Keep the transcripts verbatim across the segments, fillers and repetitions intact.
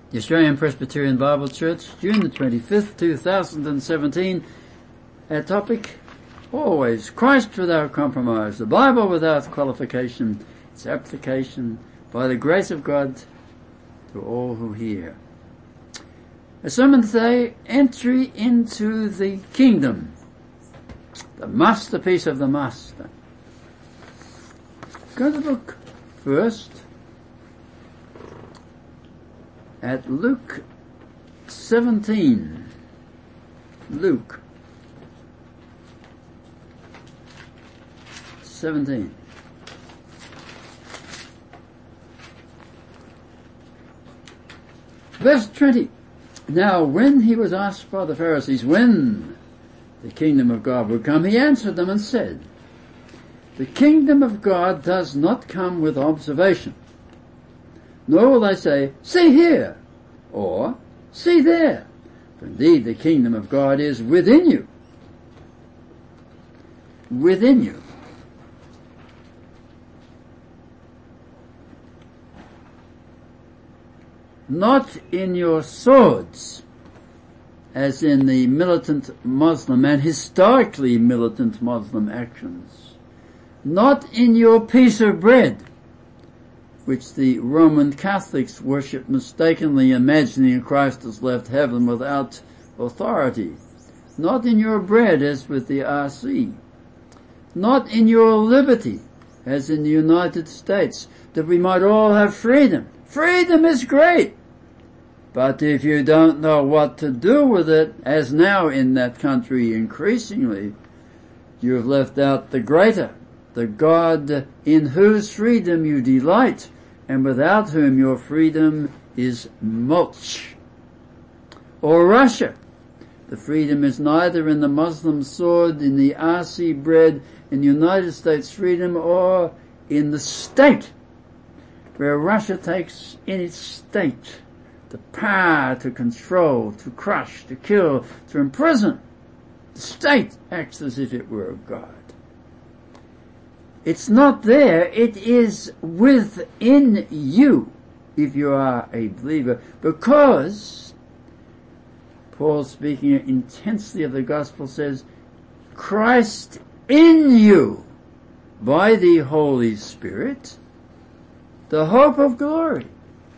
The Australian Presbyterian Bible Church, June the twenty-fifth, two thousand seventeen. Our topic, always, Christ without compromise, the Bible without qualification, its application by the grace of God to all who hear. A sermon today, Entry into the Kingdom, the masterpiece of the Master. Go to look first at Luke seventeen. Luke seventeen. Verse twenty. Now when he was asked by the Pharisees when the kingdom of God would come, he answered them and said, the kingdom of God does not come with observation, nor will they say, see here, or see there. For indeed the kingdom of God is within you. Within you. Not in your swords, as in the militant Muslim and historically militant Muslim actions. Not in your piece of bread, which the Roman Catholics worship mistakenly, imagining Christ has left heaven without authority. Not in your bread, as with the R C. Not in your liberty, as in the United States, that we might all have freedom. Freedom is great. But if you don't know what to do with it, as now in that country increasingly, you have left out the greater, the God in whose freedom you delight, and without whom your freedom is mulch. Or Russia. The freedom is neither in the Muslim sword, in the R C bread, in the United States freedom, or in the state, where Russia takes in its state the power to control, to crush, to kill, to imprison. The state acts as if it were of God. It's not there, it is within you, if you are a believer, because Paul, speaking intensely of the gospel, says, Christ in you, by the Holy Spirit, the hope of glory.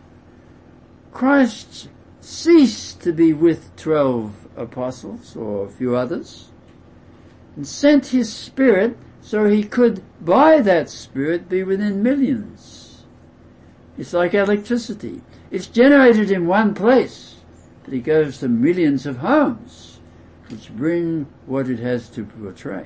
Christ ceased to be with twelve apostles, or a few others, and sent his Spirit so he could, by that Spirit, be within millions. It's like electricity. It's generated in one place, but it goes to millions of homes, which bring what it has to portray.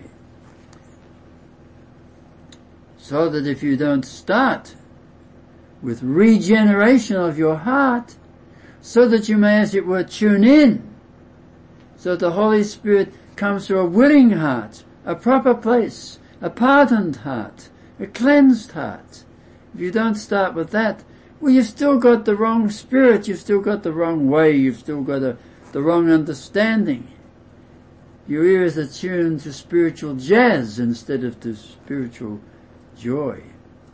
So that if you don't start with regeneration of your heart, so that you may, as it were, tune in, so that the Holy Spirit comes to a willing heart, a proper place, a pardoned heart, a cleansed heart. If you don't start with that, well, you've still got the wrong spirit, you've still got the wrong way, you've still got a, the wrong understanding. Your ears are tuned to spiritual jazz instead of to spiritual joy.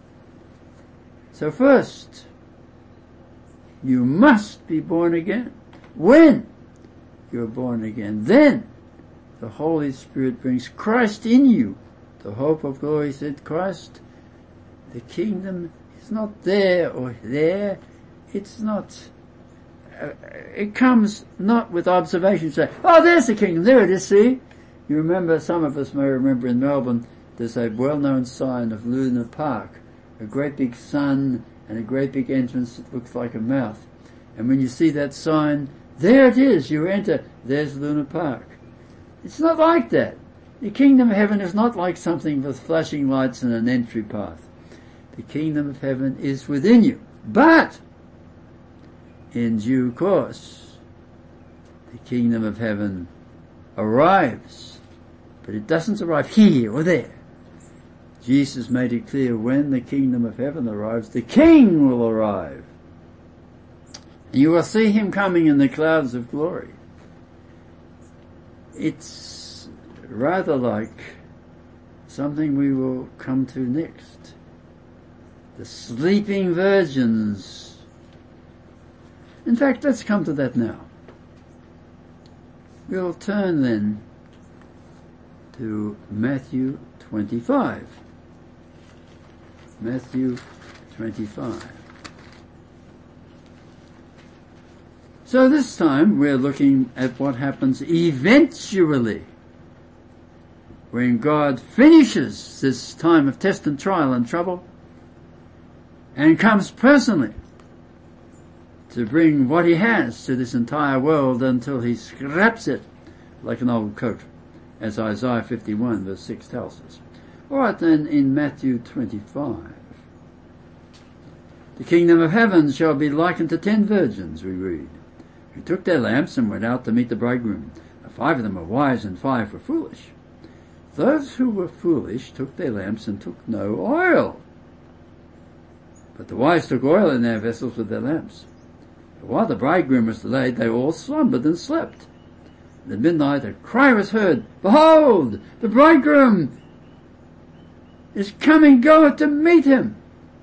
So first, you must be born again. When you're born again, then the Holy Spirit brings Christ in you, the hope of glory. Said Christ, the kingdom is not there or there. It's not, uh, it comes not with observation. Say, oh, there's the kingdom, there it is, see? You remember, some of us may remember in Melbourne, there's a well-known sign of Luna Park, a great big sun and a great big entrance that looks like a mouth. And when you see that sign, there it is, you enter, there's Luna Park. It's not like that. The kingdom of heaven is not like something with flashing lights and an entry path. The kingdom of heaven is within you. But, in due course, the kingdom of heaven arrives. But it doesn't arrive here or there. Jesus made it clear, when the kingdom of heaven arrives, the king will arrive. And you will see him coming in the clouds of glory. It's rather like something we will come to next. The sleeping virgins. In fact, let's come to that now. We'll turn then to Matthew twenty-five. Matthew twenty-five. So this time we're looking at what happens eventually when God finishes this time of test and trial and trouble and comes personally to bring what he has to this entire world until he scraps it like an old coat, as Isaiah fifty-one verse six tells us. Alright then, in Matthew twenty-five. The kingdom of heaven shall be likened to ten virgins, we read, who took their lamps and went out to meet the bridegroom. Five of them were wise and five were foolish. Those who were foolish took their lamps and took no oil. But the wise took oil in their vessels with their lamps. But while the bridegroom was delayed, they all slumbered and slept. And at midnight a cry was heard, Behold, the bridegroom is coming, go to meet him.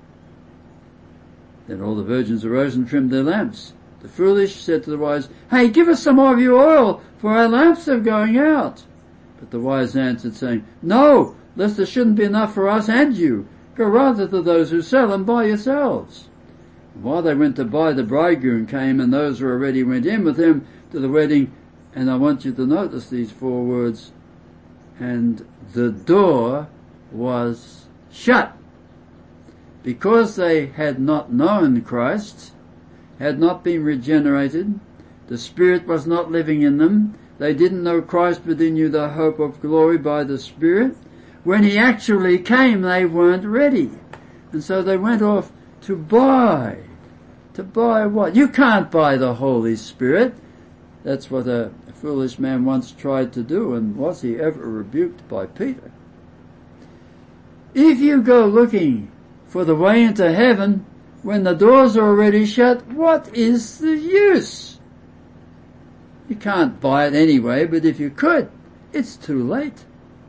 Then all the virgins arose and trimmed their lamps. The foolish said to the wise, Hey, give us some more of your oil, for our lamps are going out. But the wise answered, saying, No, lest there shouldn't be enough for us and you. Go rather to those who sell and buy yourselves. And while they went to buy, the bridegroom came, and those who were ready went in with him to the wedding. And I want you to notice these four words. And the door was shut. Because they had not known Christ, had not been regenerated, the Spirit was not living in them, they didn't know Christ but they knew the hope of glory by the Spirit. When he actually came, they weren't ready. And so they went off to buy. To buy what? You can't buy the Holy Spirit. That's what a foolish man once tried to do, and was he ever rebuked by Peter? If you go looking for the way into heaven when the doors are already shut, what is the use? You can't buy it anyway, but if you could, it's too late.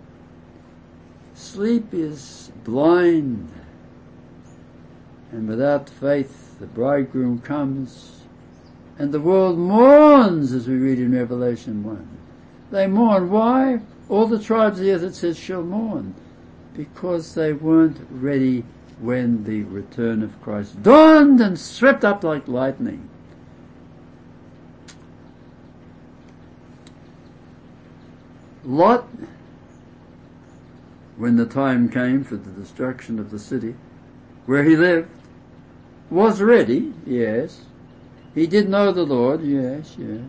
Sleep is blind, and without faith the bridegroom comes, and the world mourns, as we read in Revelation one. They mourn. Why? All the tribes of the earth, it says, shall mourn, because they weren't ready when the return of Christ dawned and swept up like lightning. Lot, when the time came for the destruction of the city where he lived, was ready, yes. He did know the Lord, yes, yes.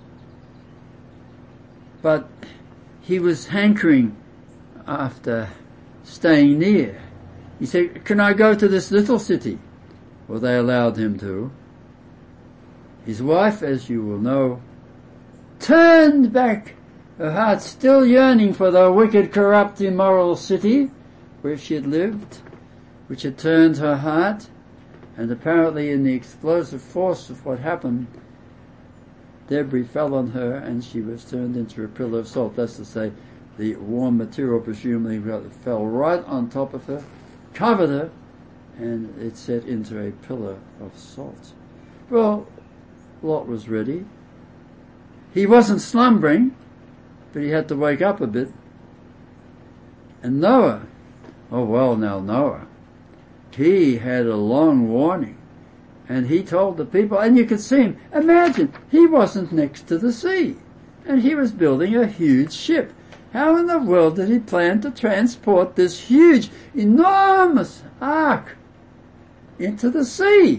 But he was hankering after staying near. He said, can I go to this little city? Well, they allowed him to. His wife, as you will know, turned back, her heart still yearning for the wicked, corrupt, immoral city where she had lived, which had turned her heart. And apparently in the explosive force of what happened, debris fell on her and she was turned into a pillar of salt. That's to say, the warm material presumably fell right on top of her, covered her, and it set into a pillar of salt. Well, Lot was ready. He wasn't slumbering, but he had to wake up a bit. And Noah, oh well now Noah, he had a long warning, and he told the people, and you could see him, imagine, he wasn't next to the sea, and he was building a huge ship. How in the world did he plan to transport this huge, enormous ark into the sea?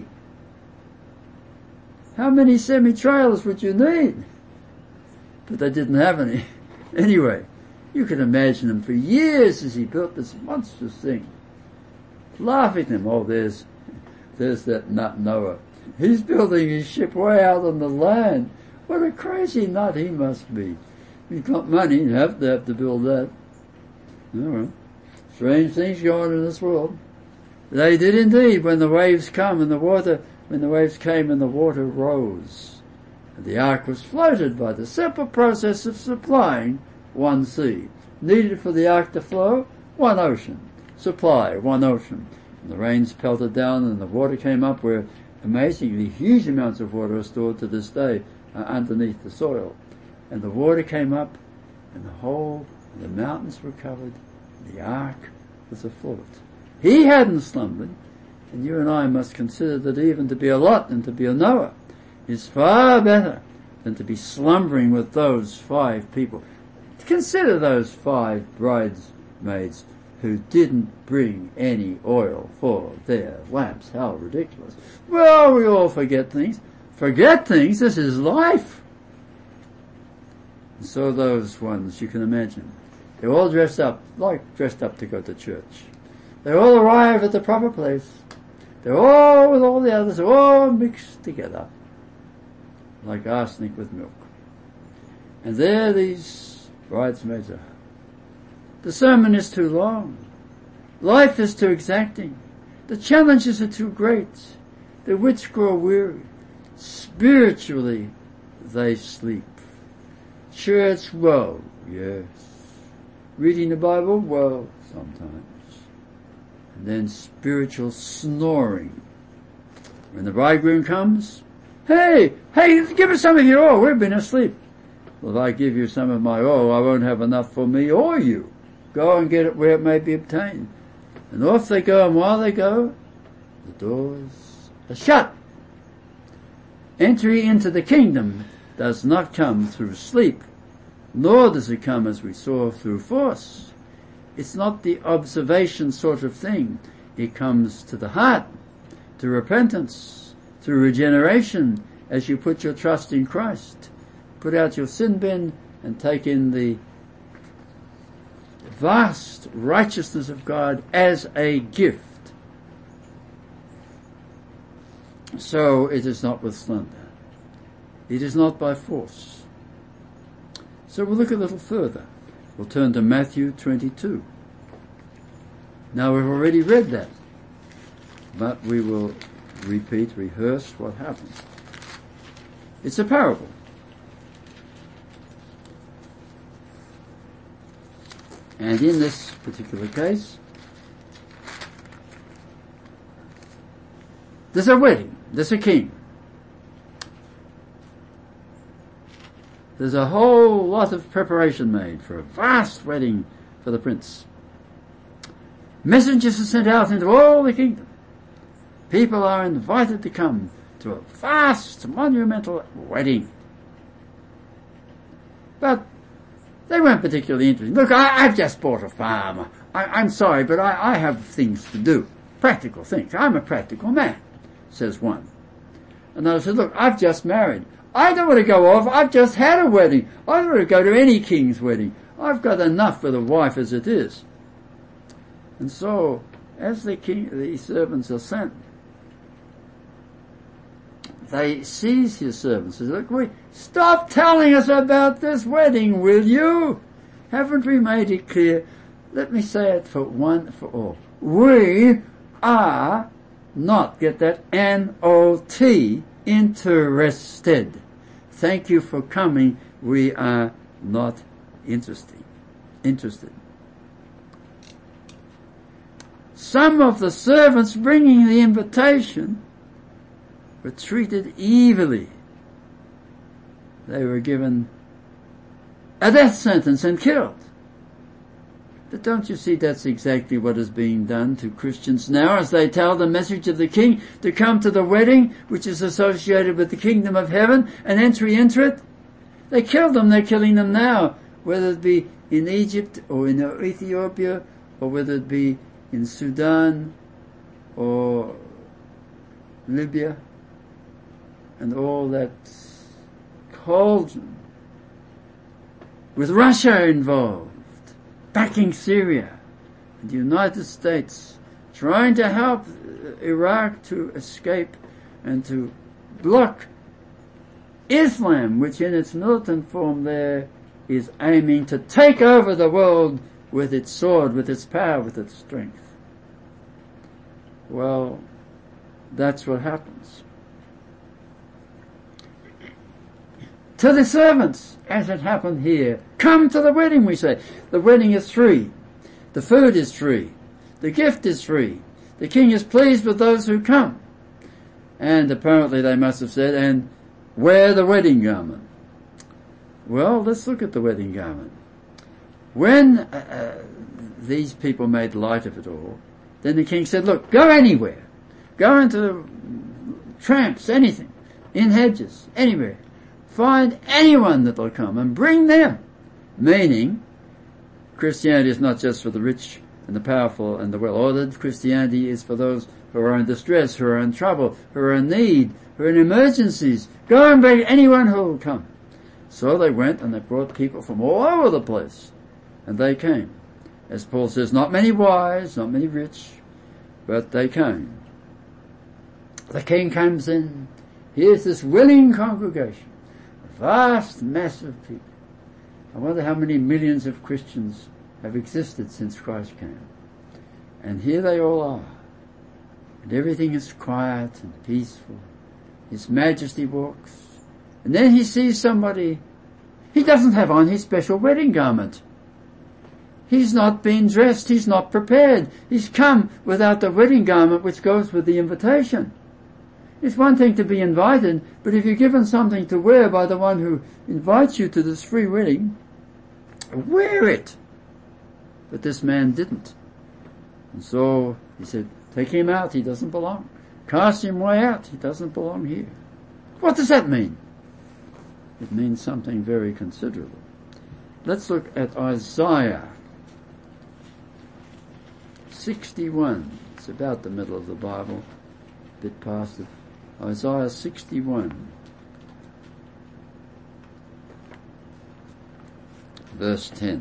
How many semi-trailers would you need? But they didn't have any. Anyway, you can imagine him for years as he built this monstrous thing, laughing at him. Oh, there's, there's that nut Noah. He's building his ship way out on the land. What a crazy nut he must be. He's got money, you have to have to build that. All right. Strange things going on in this world. They did indeed when the waves come and the water, when the waves came and the water rose. And the ark was floated by the simple process of supplying one sea. Needed for the ark to flow, one ocean. Supply, one ocean. And the rains pelted down and the water came up where amazingly huge amounts of water are stored to this day uh, underneath the soil. And the water came up, and the whole, the mountains were covered, and the ark was afloat. He hadn't slumbered, and you and I must consider that even to be a Lot and to be a Noah is far better than to be slumbering with those five people. Consider those five bridesmaids who didn't bring any oil for their lamps. How ridiculous. Well, we all forget things. Forget things? This is life. And so those ones, you can imagine, they're all dressed up, like dressed up to go to church. They all arrive at the proper place. They're all with all the others, all mixed together, like arsenic with milk. And there these bridesmaids are. The sermon is too long. Life is too exacting. The challenges are too great. The wits grow weary. Spiritually, they sleep. Church, well, yes. Reading the Bible, well, sometimes. And then spiritual snoring. When the bridegroom comes, hey, hey, give us some of your oil. We've been asleep. Well, if I give you some of my oil, I won't have enough for me or you. Go and get it where it may be obtained. And off they go, and while they go, the doors are shut. Entry into the kingdom does not come through sleep, nor does it come, as we saw, through force. It's not the observation sort of thing. It comes to the heart, to repentance, through regeneration, as you put your trust in Christ. Put out your sin bin and take in the vast righteousness of God as a gift. So it is not with slumber. It is not by force. So we'll look a little further. We'll turn to Matthew twenty-two. Now we've already read that, but we will repeat, rehearse what happened. It's a parable. And in this particular case, there's a wedding, there's a king. There's a whole lot of preparation made for a vast wedding for the prince. Messengers are sent out into all the kingdom. People are invited to come to a vast, monumental wedding. But they weren't particularly interested. Look, I, I've just bought a farm. I, I'm sorry, but I, I have things to do. Practical things. I'm a practical man, says one. Another says, look, I've just married. I don't want to go off. I've just had a wedding. I don't want to go to any king's wedding. I've got enough with a wife as it is. And so, as the king, the servants are sent, they seize his servants and say, look, we, stop telling us about this wedding, will you? Haven't we made it clear? Let me say it for one for all. We are not, get that, N O T, interested. Thank you for coming. We are not interested. Interested. Some of the servants bringing the invitation were treated evilly. They were given a death sentence and killed. But don't you see that's exactly what is being done to Christians now as they tell the message of the King to come to the wedding which is associated with the kingdom of heaven and entry into it? They killed them, they're killing them now, whether it be in Egypt or in Ethiopia or whether it be in Sudan or Libya and all that cauldron with Russia involved, backing Syria and the United States, trying to help Iraq to escape and to block Islam, which in its militant form there is aiming to take over the world with its sword, with its power, with its strength. Well, that's what happens. To the servants, as it happened here, come to the wedding, we say. The wedding is free. The food is free. The gift is free. The king is pleased with those who come. And apparently they must have said, and wear the wedding garment. Well, let's look at the wedding garment. When uh, these people made light of it all, then the king said, look, go anywhere. Go into tramps, anything, in hedges, anywhere. Find anyone that will come and bring them. Meaning, Christianity is not just for the rich and the powerful and the well-ordered. Christianity is for those who are in distress, who are in trouble, who are in need, who are in emergencies. Go and bring anyone who will come. So they went and they brought people from all over the place. And they came. As Paul says, not many wise, not many rich, but they came. The king comes in. Here's this willing congregation. A vast mass of people. I wonder how many millions of Christians have existed since Christ came. And here they all are. And everything is quiet and peaceful. His Majesty walks. And then he sees somebody. He doesn't have on his special wedding garment. He's not been dressed. He's not prepared. He's come without the wedding garment which goes with the invitation. It's one thing to be invited, but if you're given something to wear by the one who invites you to this free wedding, wear it. But this man didn't. And so he said, take him out. He doesn't belong. Cast him way out. He doesn't belong here. What does that mean? It means something very considerable. Let's look at Isaiah sixty-one. It's about the middle of the Bible, a bit past it. Isaiah sixty-one, verse ten.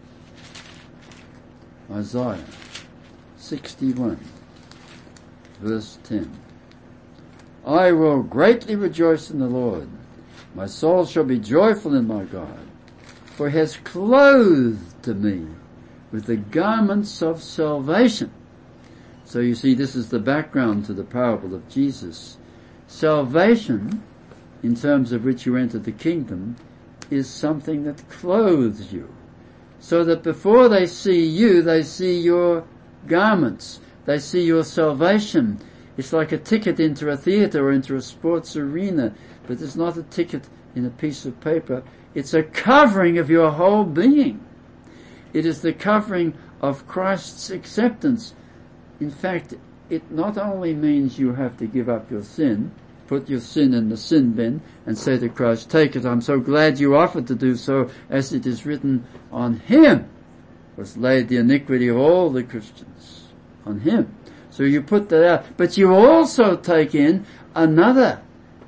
Isaiah sixty-one, verse ten. I will greatly rejoice in the Lord. My soul shall be joyful in my God, for he has clothed me with the garments of salvation. So you see, this is the background to the parable of Jesus. Salvation, in terms of which you enter the kingdom, is something that clothes you. So that before they see you, they see your garments. They see your salvation. It's like a ticket into a theatre or into a sports arena, but it's not a ticket in a piece of paper. It's a covering of your whole being. It is the covering of Christ's acceptance. In fact, it not only means you have to give up your sin, put your sin in the sin bin and say to Christ, take it, I'm so glad you offered to do so, as it is written, on him was laid the iniquity of all the Christians. On him. So you put that out. But you also take in another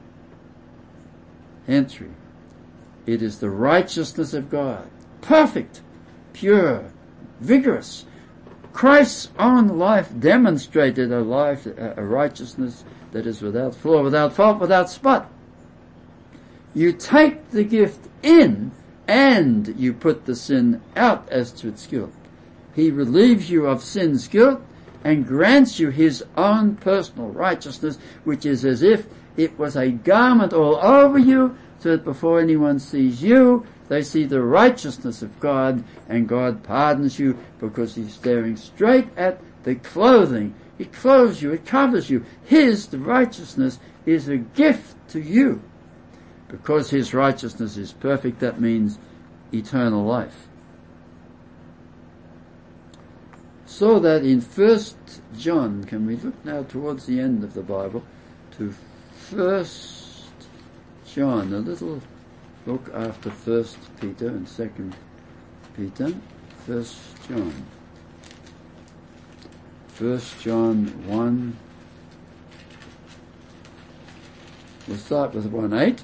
entry. It is the righteousness of God. Perfect, pure, vigorous. Christ's own life demonstrated a life, a righteousness that is without flaw, without fault, without spot. You take the gift in and you put the sin out as to its guilt. He relieves you of sin's guilt and grants you his own personal righteousness, which is as if it was a garment all over you, so that before anyone sees you, they see the righteousness of God, and God pardons you because he's staring straight at the clothing. It clothes you, it covers you. His, the righteousness, is a gift to you. Because his righteousness is perfect, that means eternal life. So that in First John, can we look now towards the end of the Bible, to First John, a little look after First Peter and Second Peter. First John. First John one. We'll start with one eight.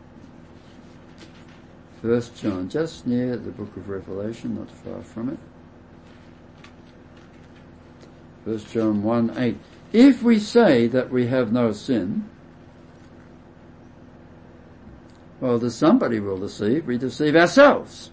First John, just near the book of Revelation, not far from it. First John one eight. If we say that we have no sin, well, there's somebody we'll deceive. We deceive ourselves.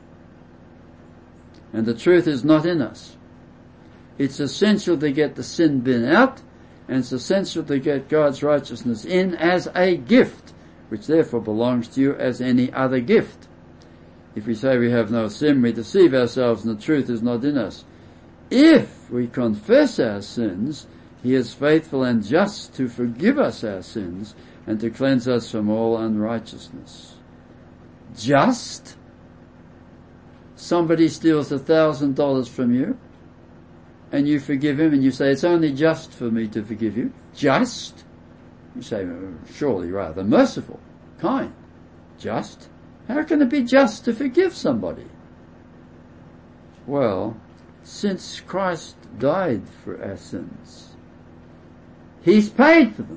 And the truth is not in us. It's essential to get the sin bin out, and it's essential to get God's righteousness in as a gift, which therefore belongs to you as any other gift. If we say we have no sin, we deceive ourselves and the truth is not in us. If we confess our sins, He is faithful and just to forgive us our sins and to cleanse us from all unrighteousness. Just? Somebody steals a thousand dollars from you and you forgive him and you say, it's only just for me to forgive you. Just? You say, surely rather merciful, kind. Just? How can it be just to forgive somebody? Well, since Christ died for our sins, He's paid for them.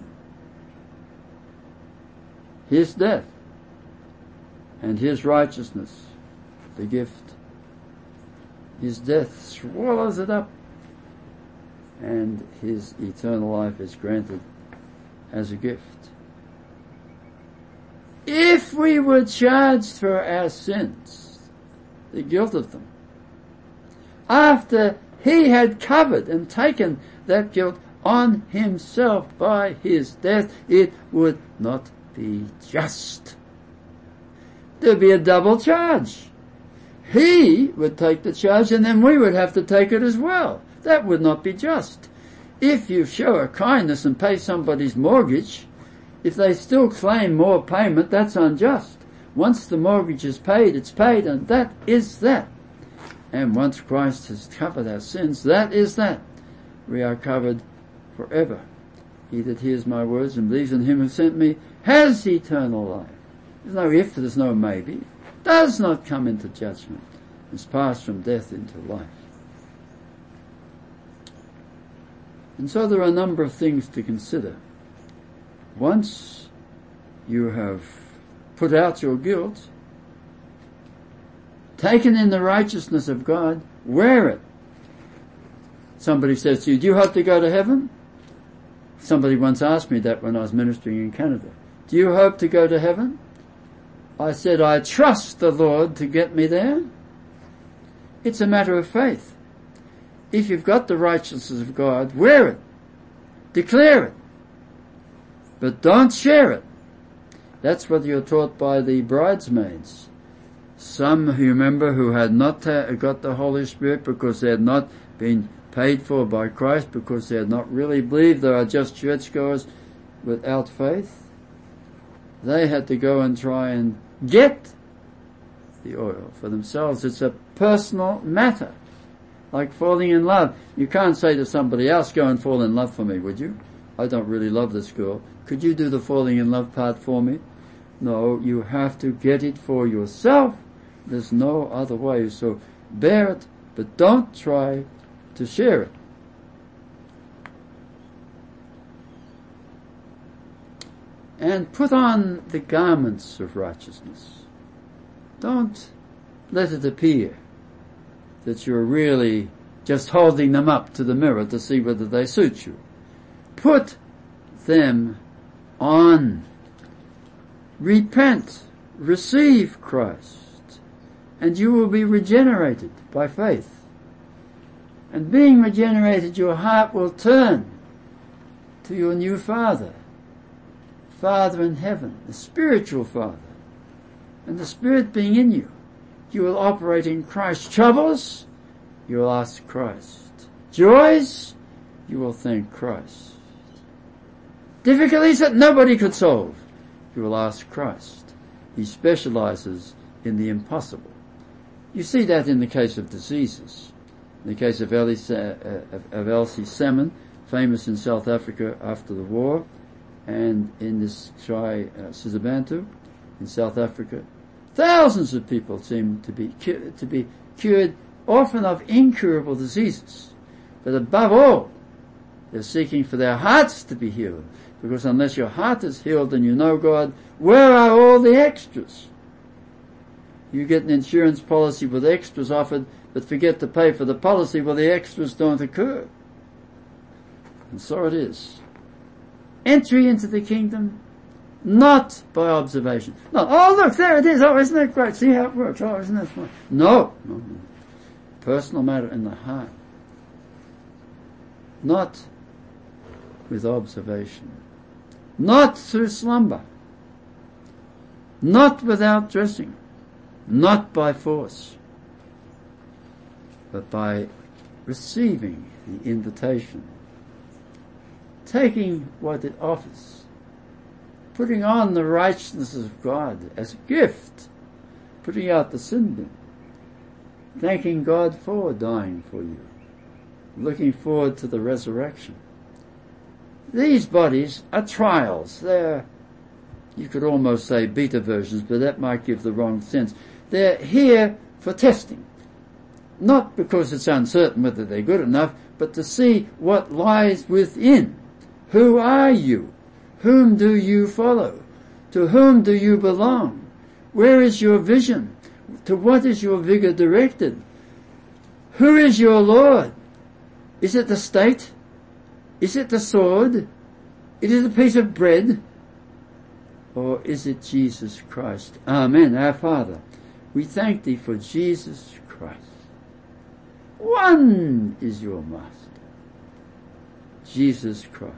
His death and His righteousness, the gift. His death swallows it up, and His eternal life is granted as a gift. If we were charged for our sins, the guilt of them, after He had covered and taken that guilt on Himself by His death, it would not be just. There'd be a double charge. He would take the charge and then we would have to take it as well. That would not be just. If you show a kindness and pay somebody's mortgage, if they still claim more payment, that's unjust. Once the mortgage is paid, it's paid, and that is that. And once Christ has covered our sins, that is that. We are covered forever. He that hears my words and believes in Him who sent me has eternal life. There's no if, there's no maybe. Does not come into judgment. Is passed from death into life. And so there are a number of things to consider. Once you have put out your guilt, taken in the righteousness of God, wear it. Somebody says to you, do you hope to go to heaven? Somebody once asked me that when I was ministering in Canada. Do you hope to go to heaven? I said, I trust the Lord to get me there. It's a matter of faith. If you've got the righteousness of God, wear it. Declare it. But don't share it. That's what you're taught by the bridesmaids. Some, you remember, who had not got the Holy Spirit because they had not been paid for by Christ, because they had not really believed, they are just churchgoers without faith. They had to go and try and get the oil for themselves. It's a personal matter. Like falling in love. You can't say to somebody else, go and fall in love for me, would you? I don't really love this girl. Could you do the falling in love part for me? No, you have to get it for yourself. There's no other way. So bear it, but don't try to share it. And put on the garments of righteousness. Don't let it appear that you're really just holding them up to the mirror to see whether they suit you. Put them on. Repent. Receive Christ. And you will be regenerated by faith. And being regenerated, your heart will turn to your new Father. Father in heaven, the spiritual Father. And the Spirit being in you, you will operate in Christ. Troubles, you will ask Christ. Joys, you will thank Christ. Difficulties that nobody could solve, you will ask Christ. He specializes in the impossible. You see that in the case of diseases. In the case of Elsie, uh, of Elsie Salmon, famous in South Africa after the war, and in this Tri uh, Sizabantu in South Africa, thousands of people seem to be cu- to be cured, often of incurable diseases. But above all, they're seeking for their hearts to be healed. Because unless your heart is healed and you know God, where are all the extras? You get an insurance policy with extras offered, but forget to pay for the policy, well, the extras don't occur. And so it is. Entry into the kingdom, not by observation. No, oh look, there it is. Oh, isn't that great? See how it works. Oh, isn't that fun? No, no, no. Personal matter in the heart. Not with observation. Not through slumber. Not without dressing. Not by force. But by receiving the invitation taking what it offers, putting on the righteousness of God as a gift, putting out the sin bin, thanking God for dying for you, looking forward to the resurrection. These bodies are trials. They're, you could almost say beta versions, but that might give the wrong sense. They're here for testing. Not because it's uncertain whether they're good enough, but to see what lies within. Who are you? Whom do you follow? To whom do you belong? Where is your vision? To what is your vigor directed? Who is your Lord? Is it the state? Is it the sword? Is it a piece of bread? Or is it Jesus Christ? Amen. Our Father, we thank Thee for Jesus Christ. One is your Master, Jesus Christ.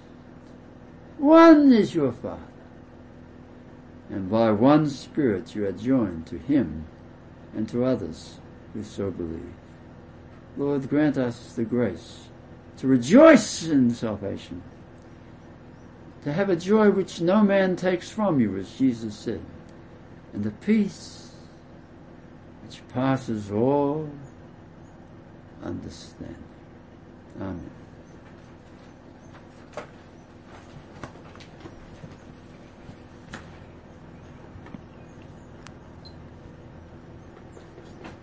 One is your Father. And by one Spirit you are joined to Him and to others who so believe. Lord, grant us the grace to rejoice in salvation, to have a joy which no man takes from you, as Jesus said, and the peace which passes all understanding. Amen.